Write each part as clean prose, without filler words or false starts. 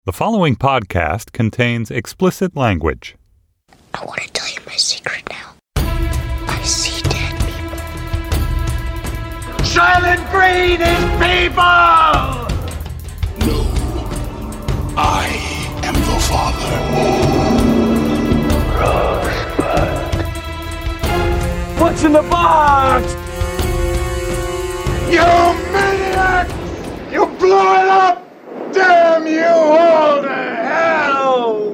The following podcast contains explicit language. I want to tell you my secret now. I see dead people. Soylent Green is people! No. I am the Father. Rosebud. What's in the box? You maniac! You blew it up! Damn you all to hell!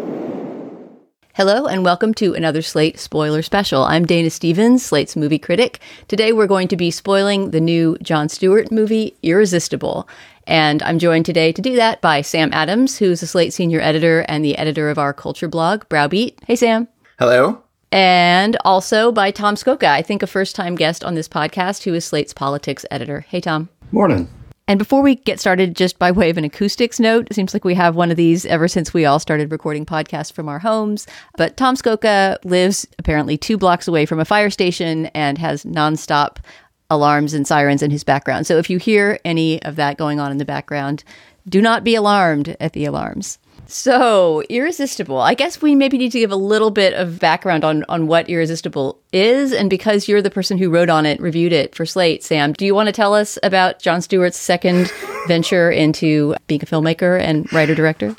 Hello and welcome to another Slate spoiler special. I'm Dana Stevens, Slate's movie critic. Today we're going to be spoiling the new Jon Stewart movie, Irresistible. And I'm joined today to do that by Sam Adams, who's a Slate senior editor and the editor of our culture blog, Browbeat. Hey, Sam. Hello. And also by Tom Skoka, I think a first-time guest on this podcast, who is Slate's politics editor. Hey, Tom. Morning. And before we get started, just by way of an acoustics note, it seems like we have one of these ever since we all started recording podcasts from our homes. But Tom Skoka lives apparently 2 blocks away from a fire station and has nonstop alarms and sirens in his background. So if you hear any of that going on in the background, do not be alarmed at the alarms. So, Irresistible. I guess we maybe need to give a little bit of background on what Irresistible is. And because you're the person who wrote on it, reviewed it for Slate, Sam, do you want to tell us about Jon Stewart's second venture into being a filmmaker and writer-director?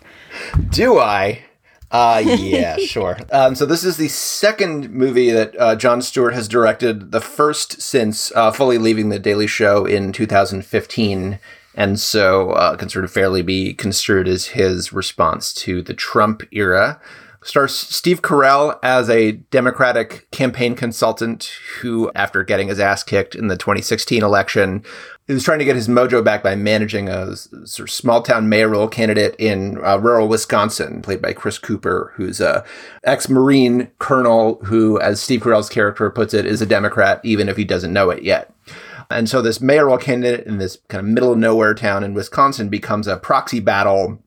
Do I? Yeah, sure. So this is the second movie that Jon Stewart has directed, the first since fully leaving The Daily Show in 2015. And so can sort of fairly be construed as his response to the Trump era. Stars Steve Carell as a Democratic campaign consultant who, after getting his ass kicked in the 2016 election, he was trying to get his mojo back by managing a sort of small-town mayoral candidate in rural Wisconsin, played by Chris Cooper, who's a ex-Marine colonel who, as Steve Carell's character puts it, is a Democrat, even if he doesn't know it yet. And so this mayoral candidate in this kind of middle of nowhere town in Wisconsin becomes a proxy battle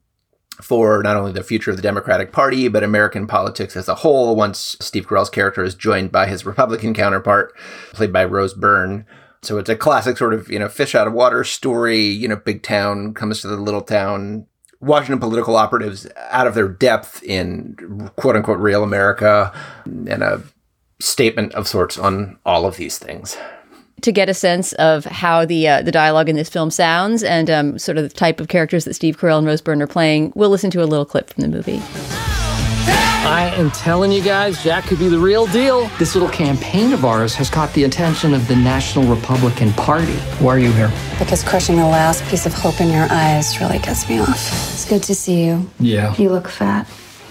for not only the future of the Democratic Party, but American politics as a whole, once Steve Carell's character is joined by his Republican counterpart, played by Rose Byrne. So it's a classic sort of, fish out of water story, big town comes to the little town. Washington political operatives out of their depth in quote unquote real America, and a statement of sorts on all of these things. To get a sense of how the dialogue in this film sounds and sort of the type of characters that Steve Carell and Rose Byrne are playing, we'll listen to a little clip from the movie. I am telling you guys, Jack could be the real deal. This little campaign of ours has caught the attention of the National Republican Party. Why are you here? Because crushing the last piece of hope in your eyes really gets me off. It's good to see you. Yeah. You look fat.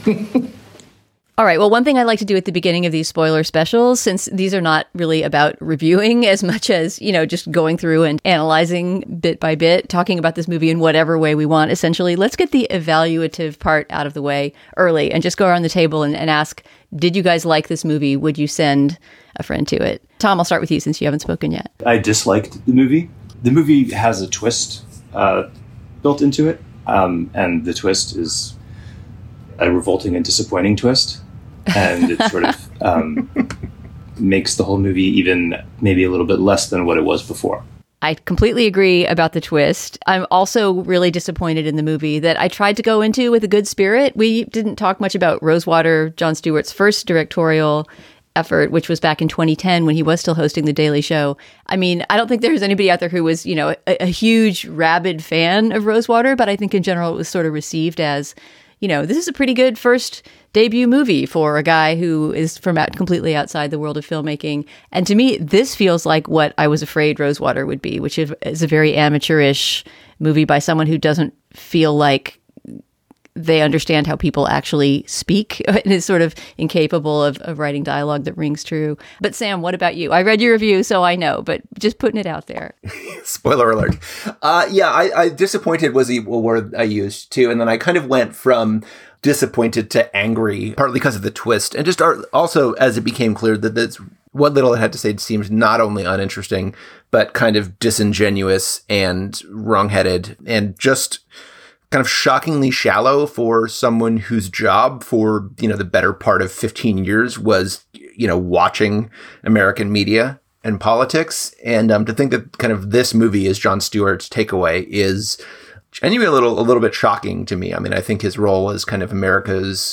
All right. Well, one thing I like to do at the beginning of these spoiler specials, since these are not really about reviewing as much as, just going through and analyzing bit by bit, talking about this movie in whatever way we want, essentially, let's get the evaluative part out of the way early and just go around the table and ask, did you guys like this movie? Would you send a friend to it? Tom, I'll start with you since you haven't spoken yet. I disliked the movie. The movie has a twist built into it, and the twist is a revolting and disappointing twist. And it sort of makes the whole movie even maybe a little bit less than what it was before. I completely agree about the twist. I'm also really disappointed in the movie that I tried to go into with a good spirit. We didn't talk much about Rosewater, Jon Stewart's first directorial effort, which was back in 2010 when he was still hosting The Daily Show. I mean, I don't think there's anybody out there who was, a huge, rabid fan of Rosewater, but I think in general it was sort of received as, this is a pretty good first debut movie for a guy who is from completely outside the world of filmmaking. And to me, this feels like what I was afraid Rosewater would be, which is a very amateurish movie by someone who doesn't feel like they understand how people actually speak and is sort of incapable of writing dialogue that rings true. But Sam, what about you? I read your review, so I know, but just putting it out there. Spoiler alert. I disappointed was the word I used too. And then I kind of went from disappointed to angry, partly because of the twist. And just also as it became clear that that's what little it had to say seemed not only uninteresting, but kind of disingenuous and wrongheaded and just kind of shockingly shallow for someone whose job for, the better part of 15 years was, watching American media and politics. And to think that kind of this movie is Jon Stewart's takeaway is genuinely a little bit shocking to me. I mean, I think his role as kind of America's,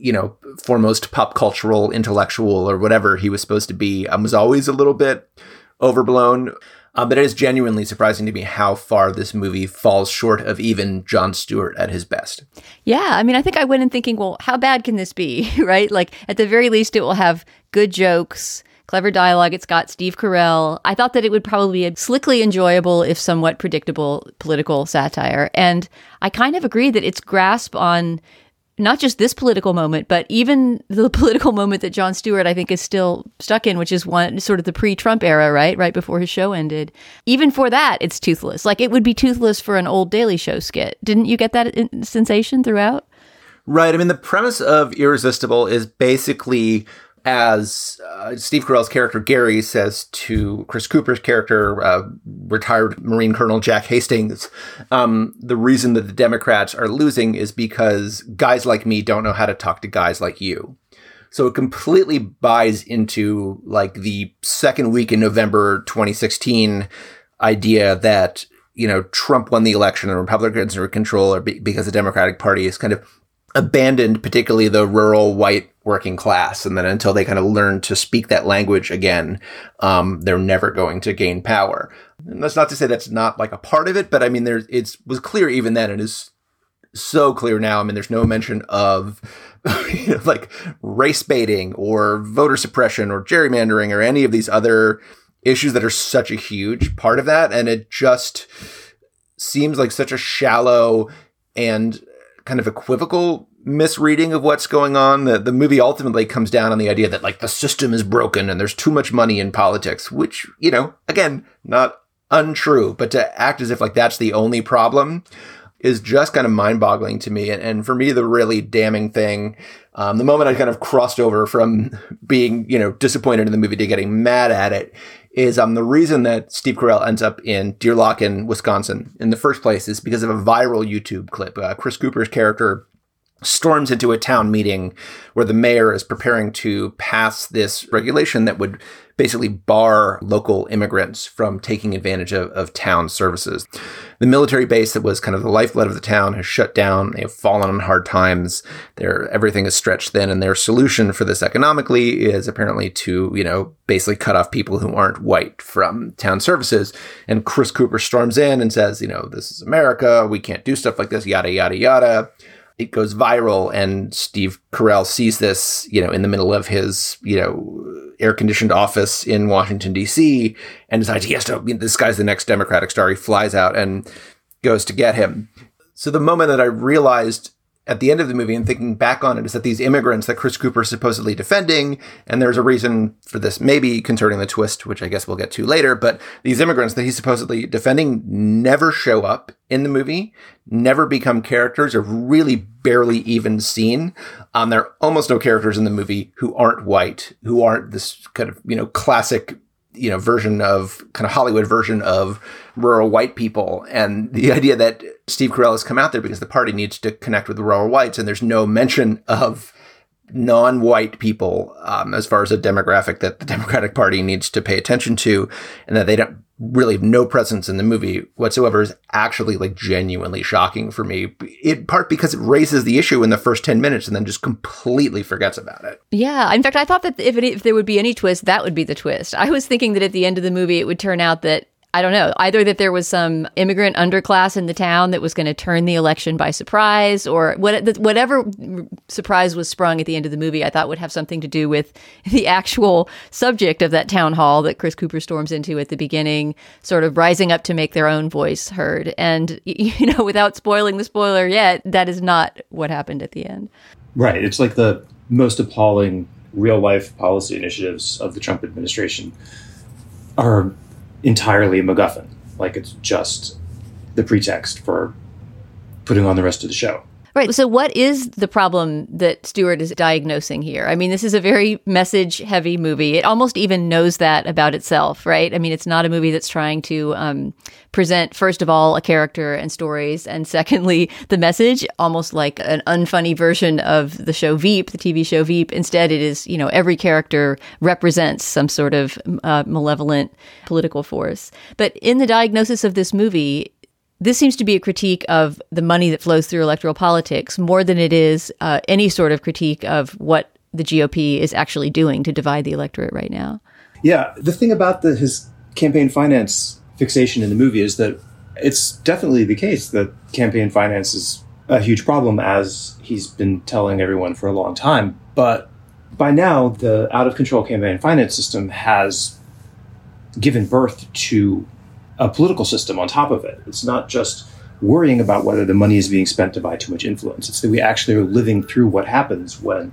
foremost pop cultural intellectual or whatever he was supposed to be was always a little bit overblown. But it is genuinely surprising to me how far this movie falls short of even Jon Stewart at his best. Yeah, I mean, I think I went in thinking, well, how bad can this be, right? Like, at the very least, it will have good jokes, clever dialogue. It's got Steve Carell. I thought that it would probably be a slickly enjoyable, if somewhat predictable, political satire. And I kind of agree that its grasp on not just this political moment, but even the political moment that Jon Stewart, I think, is still stuck in, which is one sort of the pre-Trump era, right before his show ended. Even for that, it's toothless. Like, it would be toothless for an old Daily Show skit. Didn't you get that sensation throughout? Right. I mean, the premise of Irresistible is basically, as Steve Carell's character Gary says to Chris Cooper's character, retired Marine Colonel Jack Hastings, the reason that the Democrats are losing is because guys like me don't know how to talk to guys like you. So it completely buys into like the second week in November 2016 idea that, Trump won the election and Republicans are in control, or because the Democratic Party is kind of abandoned, particularly the rural white working class. And then until they kind of learn to speak that language again, they're never going to gain power. And that's not to say that's not like a part of it, but I mean, it was clear even then. It is so clear now. I mean, there's no mention of like race baiting or voter suppression or gerrymandering or any of these other issues that are such a huge part of that. And it just seems like such a shallow and kind of equivocal misreading of what's going on. The movie ultimately comes down on the idea that like the system is broken and there's too much money in politics, which, again, not untrue, but to act as if like that's the only problem is just kind of mind-boggling to me. And for me, the really damning thing, the moment I kind of crossed over from being, disappointed in the movie to getting mad at it, is the reason that Steve Carell ends up in Deer Locken, Wisconsin in the first place is because of a viral YouTube clip. Chris Cooper's character storms into a town meeting where the mayor is preparing to pass this regulation that would basically bar local immigrants from taking advantage of town services. The military base that was kind of the lifeblood of the town has shut down. They have fallen on hard times. Everything is stretched thin. And their solution for this economically is apparently to, basically cut off people who aren't white from town services. And Chris Cooper storms in and says, this is America. We can't do stuff like this, yada, yada, yada. It goes viral, and Steve Carell sees this, in the middle of his, air-conditioned office in Washington, D.C., and decides this guy's the next Democratic star. He flies out and goes to get him. So the moment that I realized at the end of the movie and thinking back on it is that these immigrants that Chris Cooper is supposedly defending, and there's a reason for this maybe concerning the twist, which I guess we'll get to later, but these immigrants that he's supposedly defending never show up in the movie, never become characters, or really barely even seen. There are almost no characters in the movie who aren't white, who aren't this kind of, classic version of kind of Hollywood version of rural white people. And the idea that Steve Carell has come out there because the party needs to connect with the rural whites, and there's no mention of non-white people as far as a demographic that the Democratic Party needs to pay attention to, and that they don't really have no presence in the movie whatsoever is actually like genuinely shocking for me, in part because it raises the issue in the first 10 minutes and then just completely forgets about it. Yeah. In fact, I thought that if there would be any twist, that would be the twist. I was thinking that at the end of the movie, it would turn out that, I don't know, either that there was some immigrant underclass in the town that was going to turn the election by surprise, or whatever surprise was sprung at the end of the movie, I thought would have something to do with the actual subject of that town hall that Chris Cooper storms into at the beginning, sort of rising up to make their own voice heard. And, without spoiling the spoiler yet, that is not what happened at the end. Right. It's like the most appalling real-life policy initiatives of the Trump administration are entirely a MacGuffin. Like, it's just the pretext for putting on the rest of the show. Right. So what is the problem that Stewart is diagnosing here? I mean, this is a very message-heavy movie. It almost even knows that about itself, right? I mean, it's not a movie that's trying to present, first of all, a character and stories, and secondly, the message, almost like an unfunny version of the show Veep, the TV show Veep. Instead, it is, every character represents some sort of malevolent political force. But in the diagnosis of this movie, this seems to be a critique of the money that flows through electoral politics more than it is any sort of critique of what the GOP is actually doing to divide the electorate right now. Yeah, the thing about his campaign finance fixation in the movie is that it's definitely the case that campaign finance is a huge problem, as he's been telling everyone for a long time. But by now, the out-of-control campaign finance system has given birth to a political system on top of it. It's not just worrying about whether the money is being spent to buy too much influence. It's that we actually are living through what happens when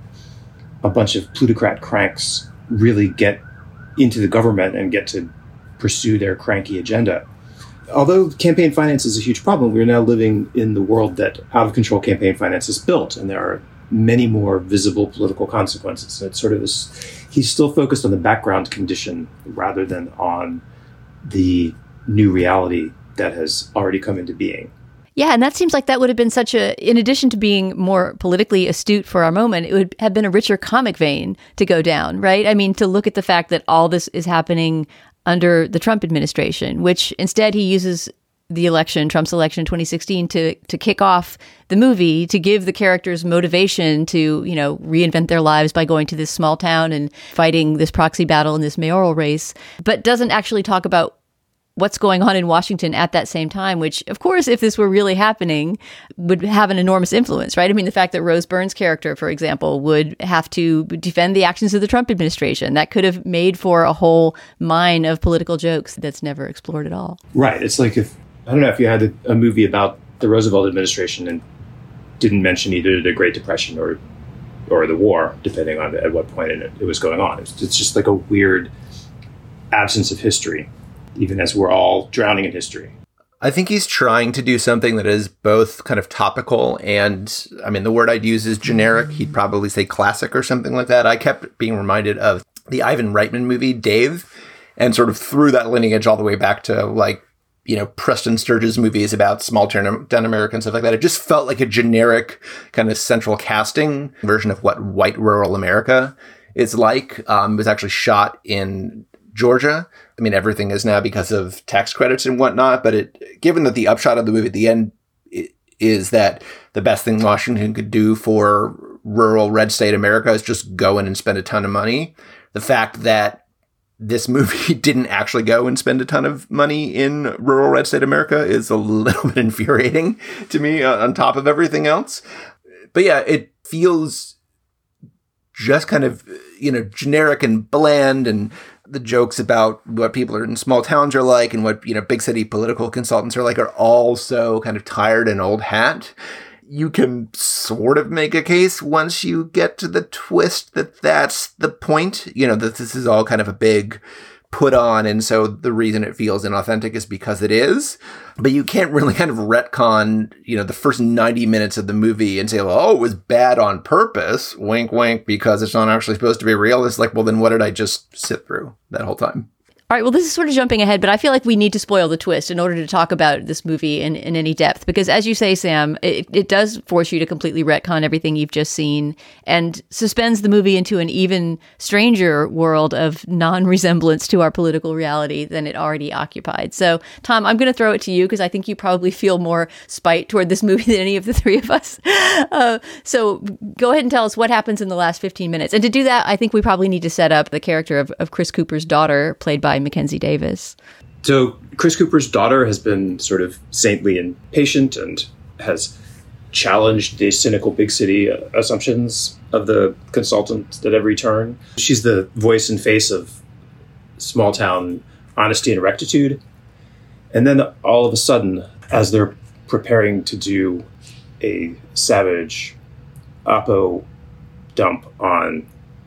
a bunch of plutocrat cranks really get into the government and get to pursue their cranky agenda. Although campaign finance is a huge problem, we're now living in the world that out-of-control campaign finance is built, and there are many more visible political consequences. And it's sort of this, he's still focused on the background condition rather than on the new reality that has already come into being. Yeah, and that seems like that would have been such in addition to being more politically astute for our moment, it would have been a richer comic vein to go down, right? I mean, to look at the fact that all this is happening under the Trump administration, which instead he uses the election, Trump's election in 2016, to kick off the movie, to give the characters motivation to, reinvent their lives by going to this small town and fighting this proxy battle in this mayoral race, but doesn't actually talk about what's going on in Washington at that same time, which, of course, if this were really happening, would have an enormous influence, right? I mean, the fact that Rose Byrne's character, for example, would have to defend the actions of the Trump administration, that could have made for a whole mine of political jokes that's never explored at all. Right. It's like if you had a movie about the Roosevelt administration and didn't mention either the Great Depression or the war, depending on at what point in it was going on. It's just like a weird absence of history, even as we're all drowning in history. I think he's trying to do something that is both kind of topical and, I mean, the word I'd use is generic. He'd probably say classic or something like that. I kept being reminded of the Ivan Reitman movie, Dave, and sort of threw that lineage all the way back to Preston Sturges movies about small town America and stuff like that. It just felt like a generic kind of central casting version of what white rural America is like. It was actually shot in Georgia. I mean, everything is now because of tax credits and whatnot, but given that the upshot of the movie at the end is that the best thing Washington could do for rural red state America is just go in and spend a ton of money. The fact that this movie didn't actually go and spend a ton of money in rural red state America is a little bit infuriating to me on top of everything else. But yeah, it feels just kind of, generic and bland, and the jokes about what people in small towns are like and what, big city political consultants are like are all so kind of tired and old hat. You can sort of make a case once you get to the twist that that's the point, that this is all kind of a big put on. And so the reason it feels inauthentic is because it is. But you can't really kind of retcon, the first 90 minutes of the movie and say, well, it was bad on purpose, wink, wink, because it's not actually supposed to be real. It's like, well, then what did I just sit through that whole time? All right, well, this is sort of jumping ahead, but I feel like we need to spoil the twist in order to talk about this movie in any depth. Because as you say, Sam, it does force you to completely retcon everything you've just seen and suspends the movie into an even stranger world of non-resemblance to our political reality than it already occupied. So, Tom, I'm going to throw it to you because I think you probably feel more spite toward this movie than any of the three of us. So go ahead and tell us what happens in the last 15 minutes. And to do that, I think we probably need to set up the character of Chris Cooper's daughter, played by Mackenzie Davis. So Chris Cooper's daughter has been sort of saintly and patient and has challenged the cynical big city assumptions of the consultant at every turn. She's the voice and face of small town honesty and rectitude. And then all of a sudden, as they're preparing to do a savage oppo dump on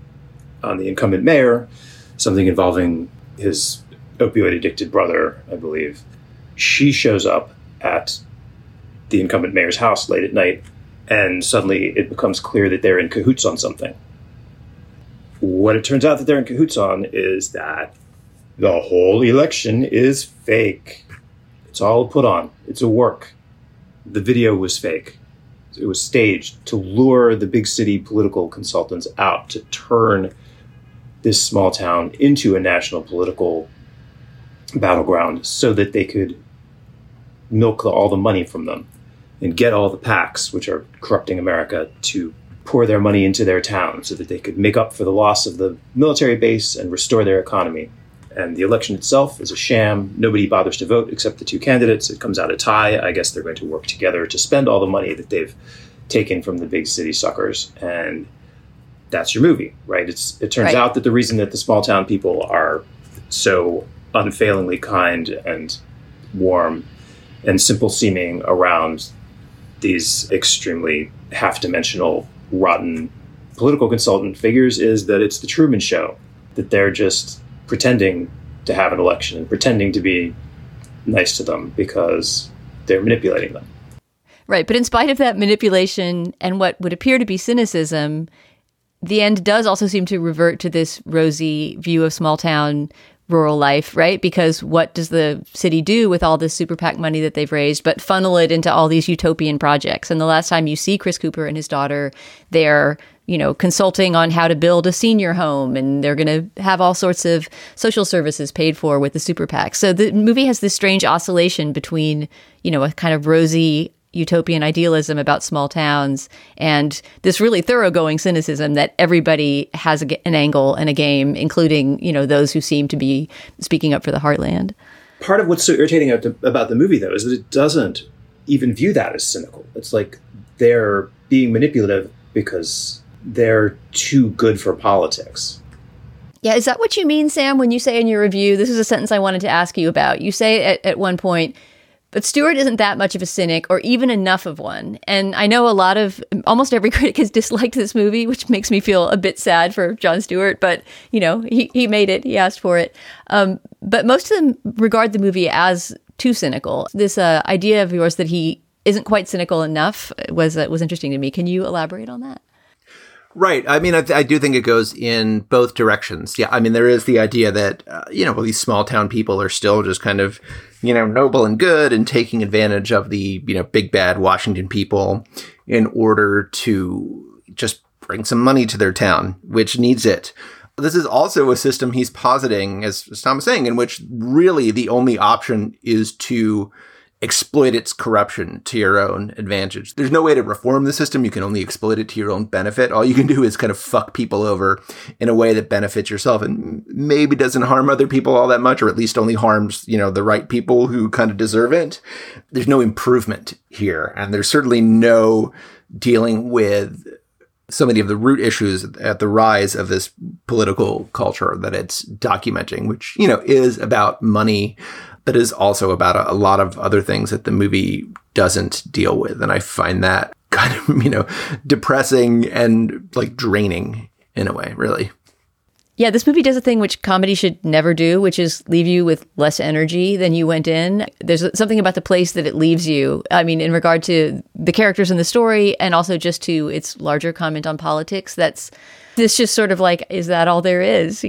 the incumbent mayor, something involving his opioid-addicted brother, I believe, she shows up at the incumbent mayor's house late at night, and suddenly it becomes clear that they're in cahoots on something. What it turns out that they're in cahoots on is that the whole election is fake. It's all put on. It's a work. The video was fake. It was staged to lure the big city political consultants out to turn this small town into a national political battleground so that they could milk all the money from them and get all the PACs, which are corrupting America, to pour their money into their town so that they could make up for the loss of the military base and restore their economy. And the election itself is a sham. Nobody bothers to vote except the two candidates. It comes out a tie. I guess they're going to work together to spend all the money that they've taken from the big city suckers. And that's your movie, right? It turns out that the reason that the small town people are so unfailingly kind and warm and simple seeming around these extremely half-dimensional, rotten political consultant figures is that it's the Truman Show, that they're just pretending to have an election and pretending to be nice to them because they're manipulating them. Right. But in spite of that manipulation and what would appear to be cynicism, the end does also seem to revert to this rosy view of small town rural life, right? Because what does the city do with all this super PAC money that they've raised but funnel it into all these utopian projects? And the last time you see Chris Cooper and his daughter, they're, consulting on how to build a senior home, and they're going to have all sorts of social services paid for with the super PAC. So the movie has this strange oscillation between, a kind of rosy utopian idealism about small towns and this really thoroughgoing cynicism that everybody has an angle and a game, including, those who seem to be speaking up for the heartland. Part of what's so irritating about the movie, though, is that it doesn't even view that as cynical. It's like they're being manipulative because they're too good for politics. Yeah, is that what you mean, Sam, when you say in your review, this is a sentence I wanted to ask you about. You say at one point, but Stewart isn't that much of a cynic or even enough of one. And I know almost every critic has disliked this movie, which makes me feel a bit sad for Jon Stewart, but, he made it, he asked for it. But most of them regard the movie as too cynical. This idea of yours that he isn't quite cynical enough was interesting to me. Can you elaborate on that? Right. I mean, I do think it goes in both directions. Yeah. I mean, there is the idea that, these small town people are still just kind of, noble and good and taking advantage of the, big bad Washington people in order to just bring some money to their town, which needs it. This is also a system he's positing, as Tom was saying, in which really the only option is to exploit its corruption to your own advantage. There's no way to reform the system. You can only exploit it to your own benefit. All you can do is kind of fuck people over in a way that benefits yourself and maybe doesn't harm other people all that much, or at least only harms, the right people who kind of deserve it. There's no improvement here. And there's certainly no dealing with so many of the root issues at the rise of this political culture that it's documenting, which, is about money, but is also about a lot of other things that the movie doesn't deal with. And I find that kind of, depressing and like draining in a way, really. Yeah, this movie does a thing which comedy should never do, which is leave you with less energy than you went in. There's something about the place that it leaves you. I mean, in regard to the characters in the story and also just to its larger comment on politics, it's just sort of like, is that all there is,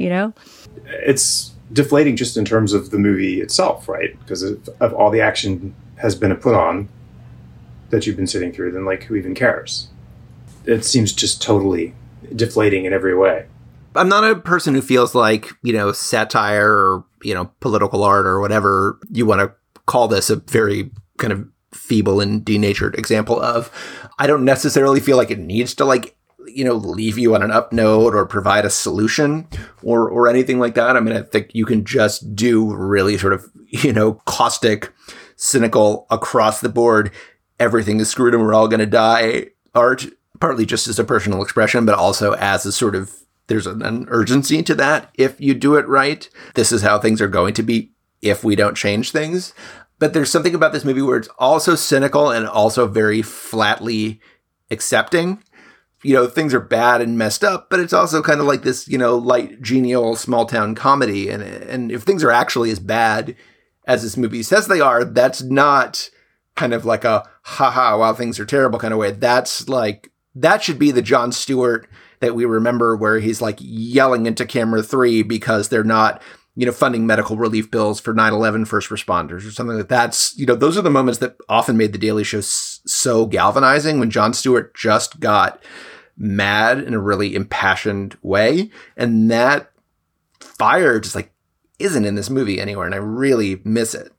It's deflating just in terms of the movie itself, right? Because of all the action has been put on that you've been sitting through, then like, who even cares? It seems just totally deflating in every way. I'm not a person who feels like, satire or, political art or whatever you want to call this a very kind of feeble and denatured example of. I don't necessarily feel like it needs to leave you on an up note or provide a solution or anything like that. I mean, I think you can just do really sort of, caustic, cynical, across the board, everything is screwed and we're all going to die art, partly just as a personal expression, but also as a sort of, there's an urgency to that. If you do it right, this is how things are going to be if we don't change things. But there's something about this movie where it's also cynical and also very flatly accepting. Things are bad and messed up, but it's also kind of like this, light, genial, small town comedy. And if things are actually as bad as this movie says they are, that's not kind of like a haha, wow, things are terrible kind of way. That's like, that should be the Jon Stewart that we remember where he's like yelling into camera 3 because they're not, funding medical relief bills for 9/11 first responders or something like that. That's, those are the moments that often made The Daily Show so galvanizing, when Jon Stewart just got mad in a really impassioned way. And that fire just isn't in this movie anywhere. And I really miss it.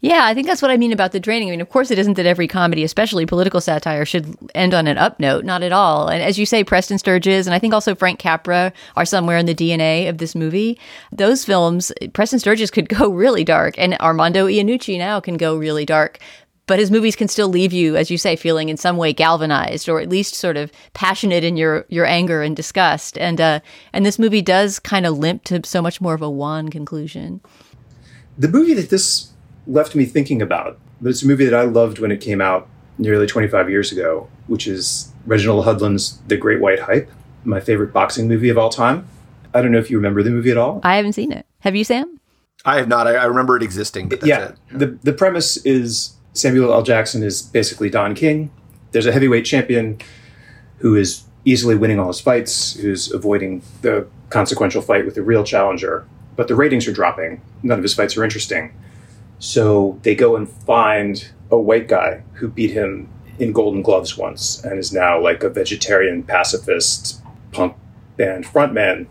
Yeah, I think that's what I mean about the draining. I mean, of course, it isn't that every comedy, especially political satire, should end on an up note. Not at all. And as you say, Preston Sturges and I think also Frank Capra are somewhere in the DNA of this movie. Those films, Preston Sturges could go really dark, and Armando Iannucci now can go really dark. But his movies can still leave you, as you say, feeling in some way galvanized, or at least sort of passionate in your anger and disgust. And this movie does kind of limp to so much more of a wan conclusion. The movie that this left me thinking about, but it's a movie that I loved when it came out nearly 25 years ago, which is Reginald Hudlin's The Great White Hype, my favorite boxing movie of all time. I don't know if you remember the movie at all. I haven't seen it. Have you, Sam? I have not. I remember it existing, but that's it. The premise is Samuel L. Jackson is basically Don King. There's a heavyweight champion who is easily winning all his fights, who's avoiding the consequential fight with a real challenger. But the ratings are dropping. None of his fights are interesting. So they go and find a white guy who beat him in Golden Gloves once and is now like a vegetarian pacifist punk band frontman,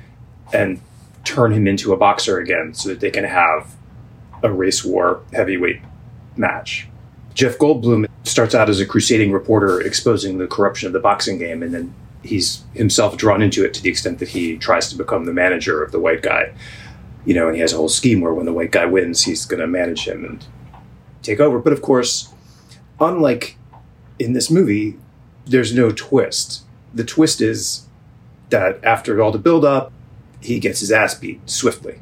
and turn him into a boxer again so that they can have a race war heavyweight match. Jeff Goldblum starts out as a crusading reporter exposing the corruption of the boxing game, and then he's himself drawn into it to the extent that he tries to become the manager of the white guy. You know, and he has a whole scheme where when the white guy wins, he's going to manage him and take over. But of course, unlike in this movie, there's no twist. The twist is that after all the build-up, he gets his ass beat swiftly.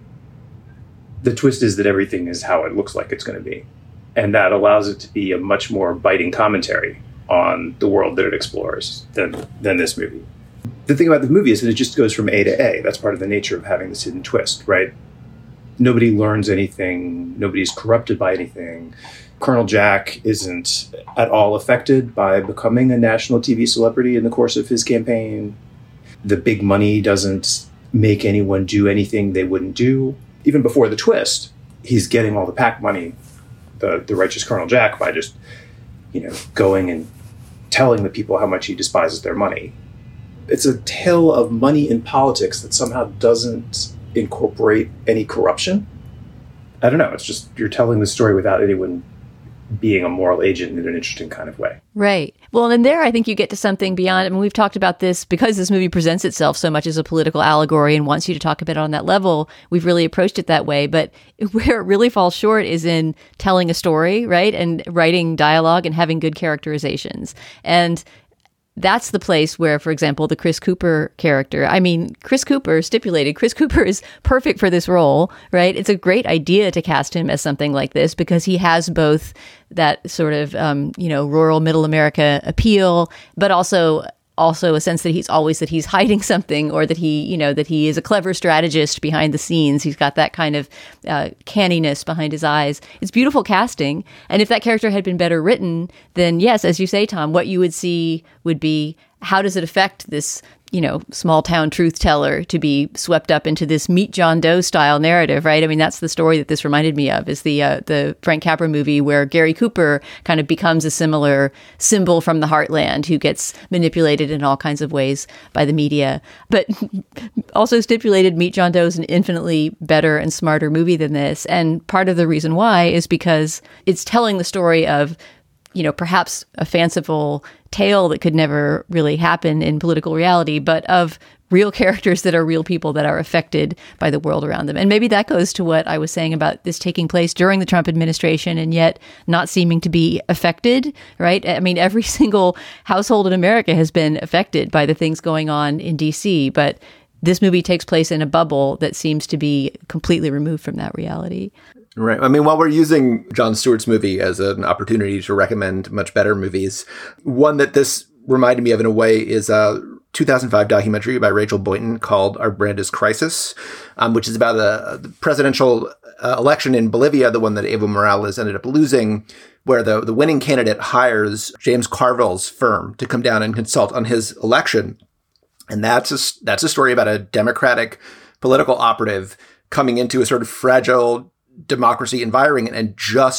The twist is that everything is how it looks like it's going to be. And that allows it to be a much more biting commentary on the world that it explores than this movie. The thing about the movie is that it just goes from A to A. That's part of the nature of having this hidden twist, right? Nobody learns anything. Nobody's corrupted by anything. Colonel Jack isn't at all affected by becoming a national TV celebrity in the course of his campaign. The big money doesn't make anyone do anything they wouldn't do. Even before the twist, he's getting all the PAC money, the righteous Colonel Jack, by just, going and telling the people how much he despises their money. It's a tale of money in politics that somehow doesn't incorporate any corruption. I don't know. It's just you're telling the story without anyone being a moral agent in an interesting kind of way. Right. Well, and there I think you get to something beyond. I mean, we've talked about this because this movie presents itself so much as a political allegory and wants you to talk about it on that level. We've really approached it that way. But where it really falls short is in telling a story, right? And writing dialogue and having good characterizations. And that's the place where, for example, the Chris Cooper character, Chris Cooper is perfect for this role, right? It's a great idea to cast him as something like this because he has both that sort of, rural middle America appeal, but also a sense that he's hiding something, or that he is a clever strategist behind the scenes. He's got that kind of canniness behind his eyes. It's beautiful casting. And if that character had been better written, then yes, as you say, Tom, what you would see would be, how does it affect this, small town truth teller to be swept up into this Meet John Doe style narrative, right? I mean, that's the story that this reminded me of, is the Frank Capra movie where Gary Cooper kind of becomes a similar symbol from the heartland who gets manipulated in all kinds of ways by the media. But also stipulated Meet John Doe is an infinitely better and smarter movie than this. And part of the reason why is because it's telling the story of, perhaps a fanciful tale that could never really happen in political reality, but of real characters that are real people that are affected by the world around them. And maybe that goes to what I was saying about this taking place during the Trump administration and yet not seeming to be affected, right? I mean, every single household in America has been affected by the things going on in DC, but this movie takes place in a bubble that seems to be completely removed from that reality. Right. I mean, while we're using Jon Stewart's movie as an opportunity to recommend much better movies, one that this reminded me of in a way is a 2005 documentary by Rachel Boynton called Our Brand is Crisis, which is about the presidential election in Bolivia, the one that Evo Morales ended up losing, where the winning candidate hires James Carville's firm to come down and consult on his election. And that's a story about a Democratic political operative coming into a sort of fragile democracy environment and just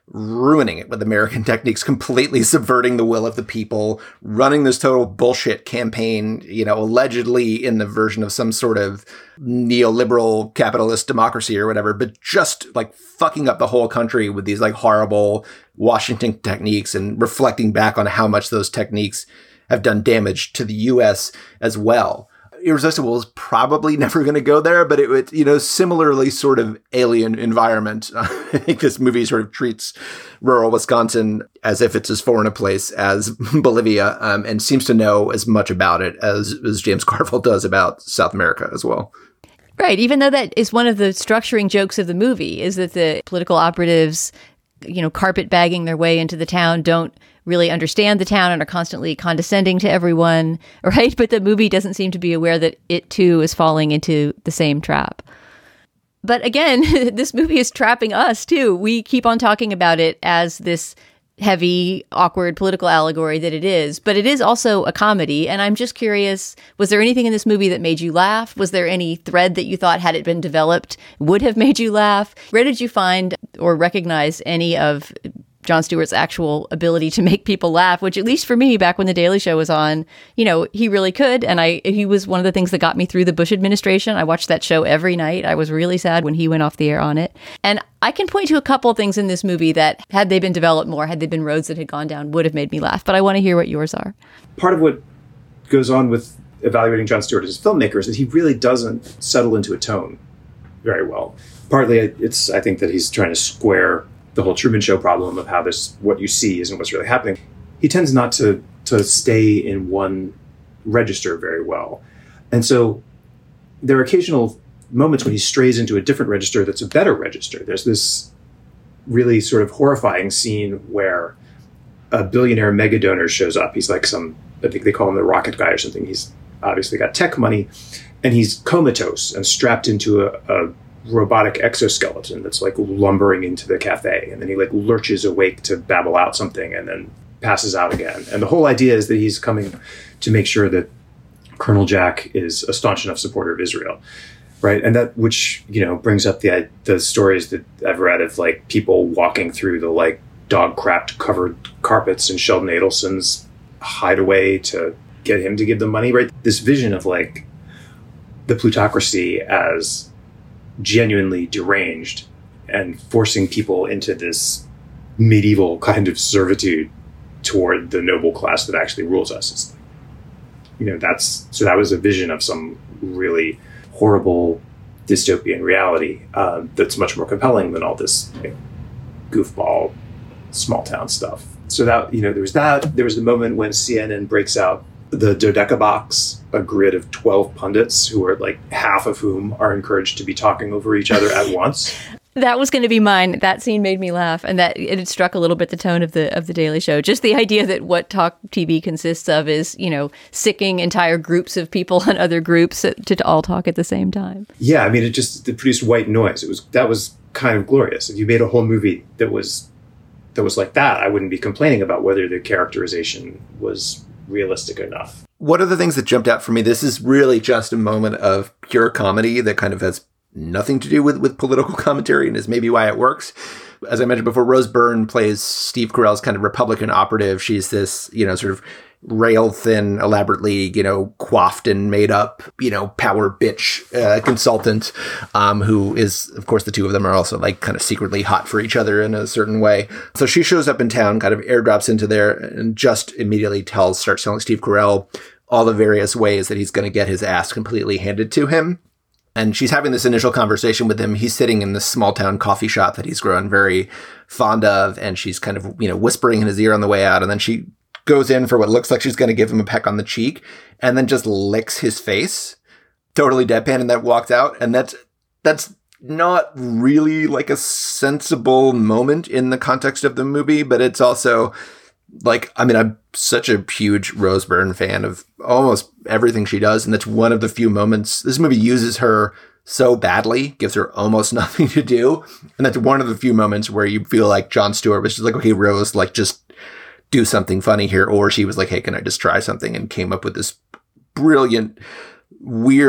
ruining it with American techniques, completely subverting the will of the people, running this total bullshit campaign, allegedly in the version of some sort of neoliberal capitalist democracy or whatever, but just like fucking up the whole country with these like horrible Washington techniques and reflecting back on how much those techniques have done damage to the U.S. as well. Irresistible is probably never going to go there, but it would, similarly sort of alien environment. I think this movie sort of treats rural Wisconsin as if it's as foreign a place as Bolivia, and seems to know as much about it as James Carville does about South America as well. Right. Even though that is one of the structuring jokes of the movie, is that the political operatives, carpet bagging their way into the town, don't really understand the town and are constantly condescending to everyone, right? But the movie doesn't seem to be aware that it too is falling into the same trap. But again, this movie is trapping us too. We keep on talking about it as this heavy, awkward political allegory that it is, but it is also a comedy. And I'm just curious, was there anything in this movie that made you laugh? Was there any thread that you thought, had it been developed, would have made you laugh? Where did you find or recognize any of Jon Stewart's actual ability to make people laugh, which at least for me, back when The Daily Show was on, he really could. And he was one of the things that got me through the Bush administration. I watched that show every night. I was really sad when he went off the air on it. And I can point to a couple of things in this movie that, had they been developed more, had they been roads that had gone down, would have made me laugh. But I want to hear what yours are. Part of what goes on with evaluating Jon Stewart as a filmmaker is that he really doesn't settle into a tone very well. Partly, I think that he's trying to square the whole Truman Show problem of how what you see isn't what's really happening. He tends not to stay in one register very well. And so there are occasional moments when he strays into a different register that's a better register. There's this really sort of horrifying scene where a billionaire mega donor shows up. He's like I think they call him the rocket guy or something. He's obviously got tech money, and he's comatose and strapped into a robotic exoskeleton that's like lumbering into the cafe, and then he like lurches awake to babble out something and then passes out again. And the whole idea is that he's coming to make sure that Colonel Jack is a staunch enough supporter of Israel, right? And that, which brings up the stories that I've read of like people walking through the like dog crap covered carpets in Sheldon Adelson's hideaway to get him to give them money, right? This vision of like the plutocracy as genuinely deranged and forcing people into this medieval kind of servitude toward the noble class that actually rules us. That was a vision of some really horrible dystopian reality that's much more compelling than all this goofball small town stuff. So that, there was the moment when CNN breaks out the Dodeca box, a grid of 12 pundits who are like half of whom are encouraged to be talking over each other at once. That was going to be mine. That scene made me laugh, and that it had struck a little bit the tone of the Daily Show. Just the idea that what talk TV consists of is, sicking entire groups of people on other groups to all talk at the same time. Yeah, I mean, it produced white noise. That was kind of glorious. If you made a whole movie that was like that, I wouldn't be complaining about whether the characterization was realistic enough. One of the things that jumped out for me, this is really just a moment of pure comedy that kind of has nothing to do with political commentary, and is maybe why it works. As I mentioned before, Rose Byrne plays Steve Carell's kind of Republican operative. She's this, sort of rail thin, elaborately, coiffed and made up, power bitch consultant, who is, of course, the two of them are also like kind of secretly hot for each other in a certain way. So she shows up in town, kind of airdrops into there, and just immediately starts telling Steve Carell all the various ways that he's going to get his ass completely handed to him. And she's having this initial conversation with him. He's sitting in this small town coffee shop that he's grown very fond of. And she's kind of, whispering in his ear on the way out. And then she goes in for what looks like she's going to give him a peck on the cheek, and then just licks his face, totally deadpan, and then walks out. And that's not really like a sensible moment in the context of the movie, but it's also like, I mean, I'm such a huge Rose Byrne fan of almost everything she does. And that's one of the few moments this movie uses her so badly, gives her almost nothing to do. And that's one of the few moments where you feel like Jon Stewart was just like, okay, Rose, like, just do something funny here. Or she was like, hey, can I just try something? And came up with this brilliant, weird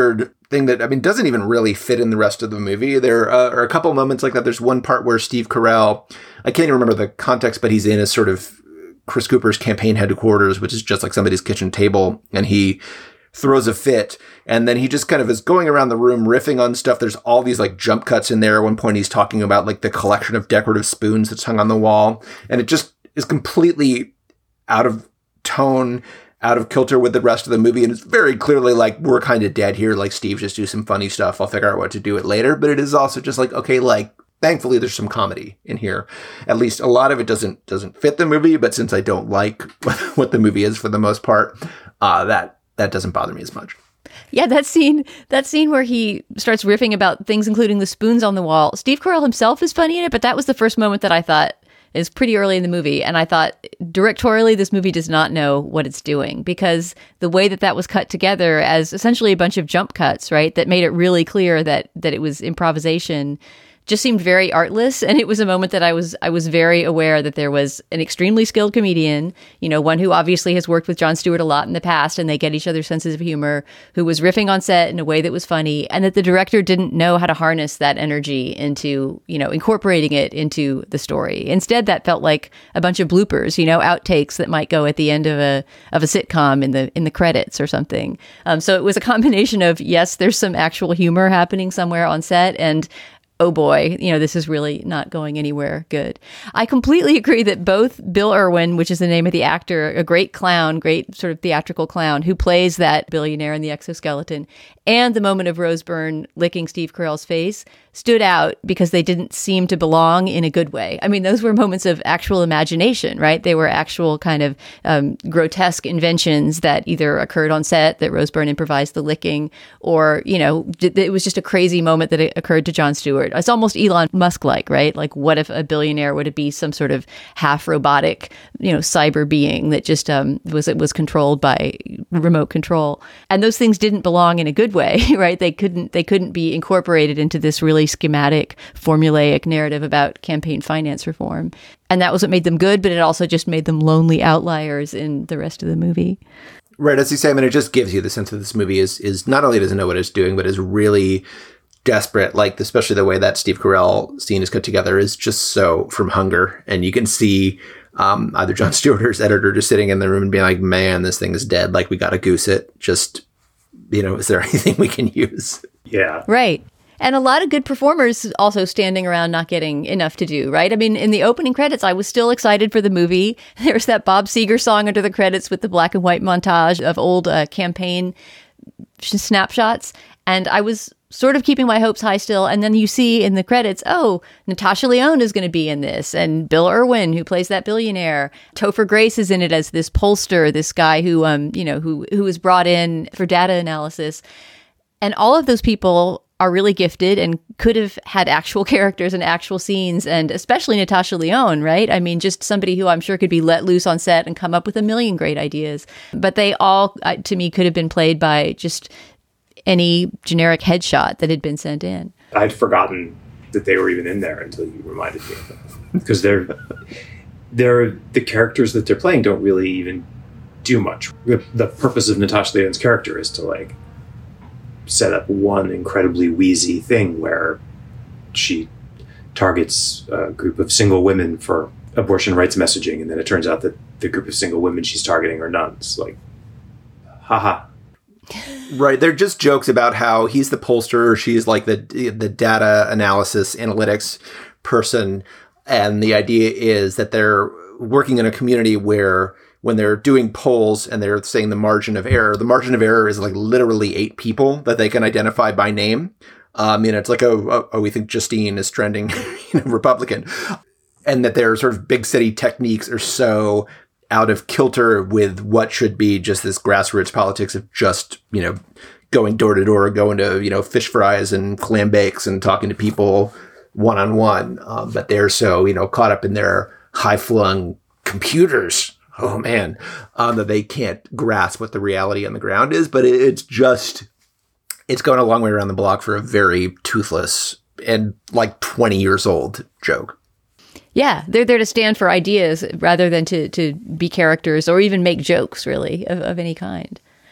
thing that, I mean, doesn't even really fit in the rest of the movie. There are a couple moments like that. There's one part where Steve Carell, I can't even remember the context, but he's in a sort of Chris Cooper's campaign headquarters, which is just like somebody's kitchen table, and he throws a fit, and then he just kind of is going around the room riffing on stuff. There's all these like jump cuts in there. At one point he's talking about like the collection of decorative spoons that's hung on the wall, and it just is completely out of tone, out of kilter with the rest of the movie. And it's very clearly like, we're kind of dead here. Like, Steve, just do some funny stuff. I'll figure out what to do it later. But it is also just like, okay, like, thankfully there's some comedy in here. At least a lot of it doesn't fit the movie. But since I don't like what the movie is for the most part, that doesn't bother me as much. Yeah, that scene where he starts riffing about things, including the spoons on the wall. Steve Carell himself is funny in it, but that was the first moment that I thought is pretty early in the movie. And I thought, directorially, this movie does not know what it's doing, because the way that was cut together as essentially a bunch of jump cuts, right, that made it really clear that it was improvisation, just seemed very artless. And it was a moment that I was very aware that there was an extremely skilled comedian, you know, one who obviously has worked with Jon Stewart a lot in the past, and they get each other's senses of humor, who was riffing on set in a way that was funny, and that the director didn't know how to harness that energy into, you know, incorporating it into the story. Instead, that felt like a bunch of bloopers, you know, outtakes that might go at the end of a sitcom in the credits or something. So it was a combination of, yes, there's some actual humor happening somewhere on set, and oh boy, you know, this is really not going anywhere good. I completely agree that both Bill Irwin, which is the name of the actor, a great clown, great sort of theatrical clown who plays that billionaire in the exoskeleton, and the moment of Rose Byrne licking Steve Carell's face stood out because they didn't seem to belong in a good way. I mean, those were moments of actual imagination, right? They were actual kind of grotesque inventions that either occurred on set, that Rose Byrne improvised the licking, or, you know, it was just a crazy moment that occurred to Jon Stewart. It's almost Elon Musk-like, right? Like, what if a billionaire would it be some sort of half robotic, you know, cyber being that just was controlled by remote control? And those things didn't belong in a good way, right? They couldn't be incorporated into this really schematic, formulaic narrative about campaign finance reform. And that was what made them good, but it also just made them lonely outliers in the rest of the movie. Right, as you say, I mean, it just gives you the sense that this movie is not only doesn't know what it's doing, but is really desperate. Like, especially the way that Steve Carell scene is cut together is just so from hunger. And you can see either Jon Stewart or his editor just sitting in the room and being like, man, this thing is dead. Like, we got to goose it. Just, you know, is there anything we can use? Yeah. Right. And a lot of good performers also standing around not getting enough to do, right? I mean, in the opening credits, I was still excited for the movie. There's that Bob Seger song under the credits with the black and white montage of old campaign snapshots. And I was sort of keeping my hopes high still. And then you see in the credits, oh, Natasha Lyonne is going to be in this. And Bill Irwin, who plays that billionaire. Topher Grace is in it as this pollster, this guy who, who was brought in for data analysis. And all of those people are really gifted and could have had actual characters and actual scenes, and especially Natasha Lyonne, right? I mean, just somebody who I'm sure could be let loose on set and come up with a million great ideas. But they all, to me, could have been played by just any generic headshot that had been sent in. I'd forgotten that they were even in there until you reminded me of them. Because they're the characters that they're playing don't really even do much. The purpose of Natasha Lyonne's character is to, like, set up one incredibly wheezy thing where she targets a group of single women for abortion rights messaging, and then it turns out that the group of single women she's targeting are nuns. Like, haha. Right, they're just jokes about how he's the pollster, she's like the data analysis analytics person, and the idea is that they're working in a community where when they're doing polls and they're saying the margin of error is like literally 8 people that they can identify by name. It's like, we think Justine is trending, Republican. And that their sort of big city techniques are so out of kilter with what should be just this grassroots politics of just, going door to door, going to, fish fries and clam bakes and talking to people one-on-one. But they're so, caught up in their high-flung computers, oh man, that they can't grasp what the reality on the ground is. But it's going a long way around the block for a very toothless and like 20 years old joke. Yeah, they're there to stand for ideas rather than to be characters or even make jokes, really, of any kind.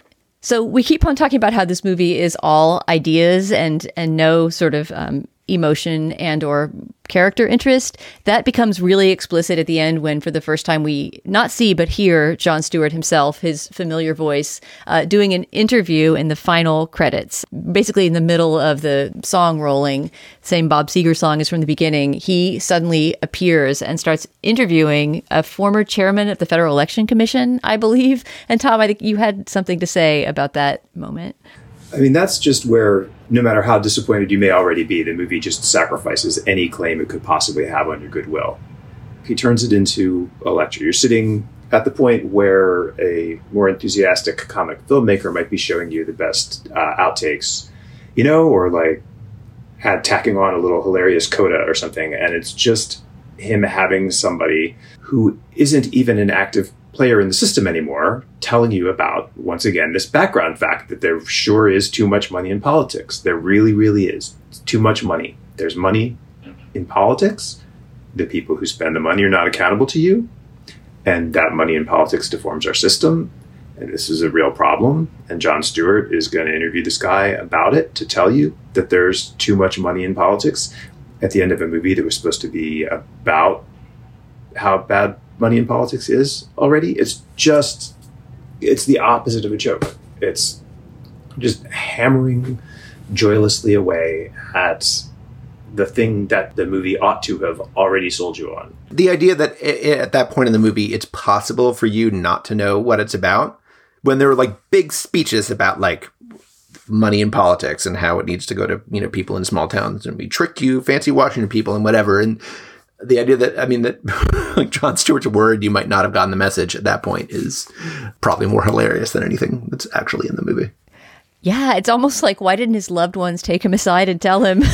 So we keep on talking about how this movie is all ideas and no sort of emotion and or character interest. That becomes really explicit at the end when, for the first time, we not see but hear Jon Stewart himself, his familiar voice, doing an interview in the final credits. Basically, in the middle of the song rolling, same Bob Seger song as from the beginning, he suddenly appears and starts interviewing a former chairman of the Federal Election Commission, I believe. And Tom, I think you had something to say about that moment. I mean, that's just where, no matter how disappointed you may already be, the movie just sacrifices any claim it could possibly have on your goodwill. He turns it into a lecture. You're sitting at the point where a more enthusiastic comic filmmaker might be showing you the best outtakes, or like tacking on a little hilarious coda or something. And it's just him having somebody who isn't even an active player in the system anymore telling you about, once again, this background fact that there sure is too much money in politics. There really, really is. It's too much money. There's money in politics. The people who spend the money are not accountable to you. And that money in politics deforms our system. And this is a real problem. And Jon Stewart is going to interview this guy about it to tell you that there's too much money in politics at the end of a movie that was supposed to be about how bad money in politics is already. It's the opposite of a joke. It's just hammering joylessly away at the thing that the movie ought to have already sold you on. The idea that at that point in the movie, it's possible for you not to know what it's about, when there were like big speeches about like money in politics and how it needs to go to, people in small towns and we trick you, fancy Washington people and whatever. And the idea that, that like Jon Stewart's worried you might not have gotten the message at that point is probably more hilarious than anything that's actually in the movie. Yeah, it's almost like, why didn't his loved ones take him aside and tell him,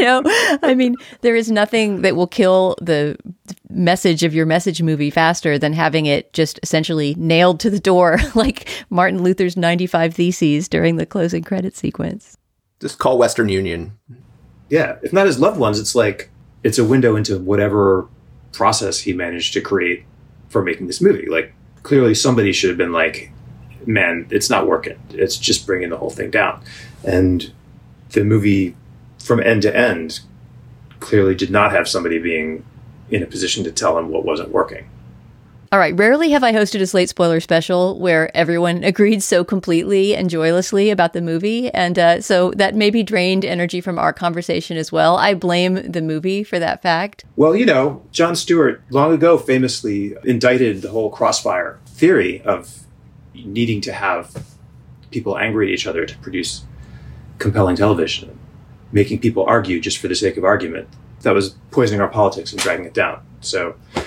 there is nothing that will kill the message of your message movie faster than having it just essentially nailed to the door, like Martin Luther's 95 Theses during the closing credit sequence. Just call Western Union. Yeah, if not his loved ones, it's like, it's a window into whatever process he managed to create for making this movie. Like, clearly somebody should have been like, man, it's not working. It's just bringing the whole thing down. And the movie, from end to end, clearly did not have somebody being in a position to tell him what wasn't working. All right. Rarely have I hosted a Slate Spoiler special where everyone agreed so completely and joylessly about the movie. And so that maybe drained energy from our conversation as well. I blame the movie for that fact. Well, Jon Stewart long ago famously indicted the whole Crossfire theory of needing to have people angry at each other to produce compelling television, making people argue just for the sake of argument. That was poisoning our politics and dragging it down. So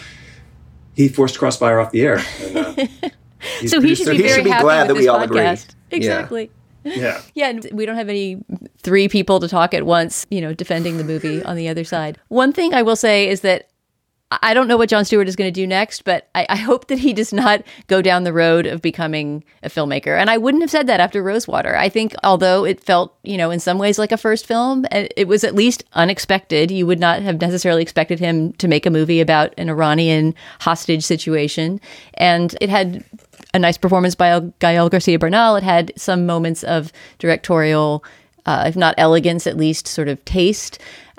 he forced Crossfire off the air. And, so he should be very happy glad with that we all podcast. agree. Exactly. Yeah. Yeah, and we don't have any three people to talk at once, defending the movie on the other side. One thing I will say is that I don't know what Jon Stewart is going to do next, but I hope that he does not go down the road of becoming a filmmaker. And I wouldn't have said that after Rosewater. I think although it felt, in some ways like a first film, it was at least unexpected. You would not have necessarily expected him to make a movie about an Iranian hostage situation. And it had a nice performance by Gael Garcia Bernal. It had some moments of directorial, if not elegance, at least sort of taste.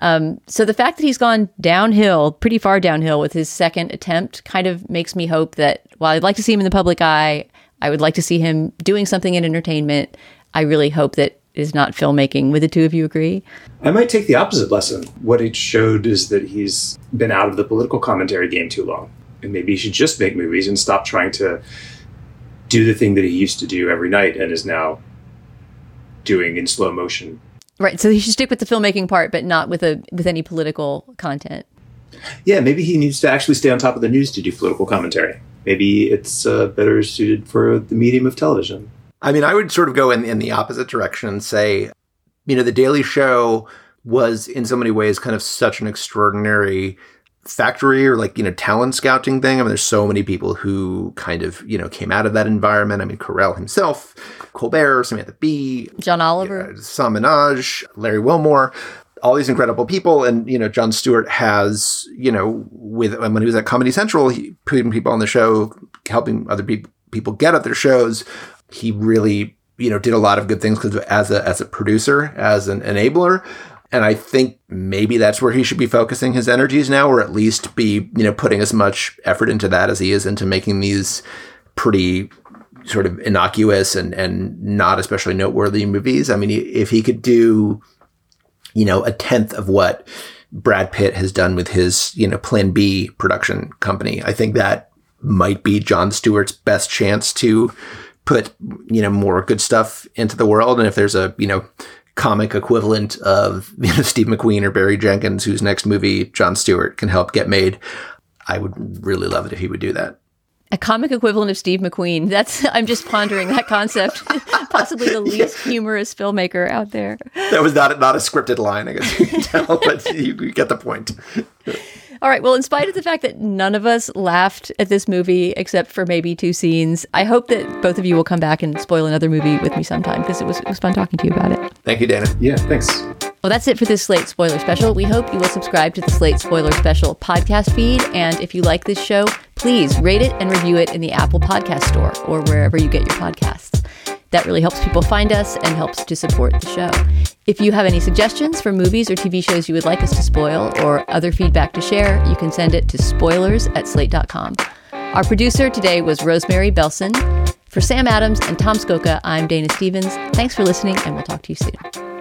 So the fact that he's gone downhill, pretty far downhill with his second attempt kind of makes me hope that while I'd like to see him in the public eye, I would like to see him doing something in entertainment. I really hope that is not filmmaking. Would the two of you agree? I might take the opposite lesson. What it showed is that he's been out of the political commentary game too long. And maybe he should just make movies and stop trying to do the thing that he used to do every night and is now doing in slow motion. Right, so he should stick with the filmmaking part, but not with any political content. Yeah, maybe he needs to actually stay on top of the news to do political commentary. Maybe it's better suited for the medium of television. I mean, I would sort of go in the opposite direction and say, The Daily Show was in so many ways kind of such an extraordinary factory or talent scouting thing. I mean, there's so many people who kind of, came out of that environment. I mean, Carell himself, Colbert, Samantha Bee, John Oliver, Sam Minaj, Larry Wilmore, all these incredible people. And, Jon Stewart has, when he was at Comedy Central, he putting people on the show, helping other people get at their shows. He really did a lot of good things as a producer, as an enabler. And I think maybe that's where he should be focusing his energies now, or at least be, putting as much effort into that as he is into making these pretty sort of innocuous and not especially noteworthy movies. I mean, if he could do, a tenth of what Brad Pitt has done with his, Plan B production company, I think that might be Jon Stewart's best chance to put, more good stuff into the world. And if there's a, comic equivalent of Steve McQueen or Barry Jenkins, whose next movie Jon Stewart can help get made, I would really love it if he would do that. A comic equivalent of Steve McQueen. I'm just pondering that concept. Possibly the least humorous filmmaker out there. That was not a scripted line, I guess you can tell, but you get the point. All right. Well, in spite of the fact that none of us laughed at this movie, except for maybe 2 scenes, I hope that both of you will come back and spoil another movie with me sometime, because it was fun talking to you about it. Thank you, Dana. Yeah, thanks. Well, that's it for this Slate Spoiler Special. We hope you will subscribe to the Slate Spoiler Special podcast feed. And if you like this show, please rate it and review it in the Apple Podcast Store or wherever you get your podcasts. That really helps people find us and helps to support the show. If you have any suggestions for movies or TV shows you would like us to spoil or other feedback to share, you can send it to spoilers@slate.com. Our producer today was Rosemary Belson. For Sam Adams and Tom Skoka, I'm Dana Stevens. Thanks for listening, and we'll talk to you soon.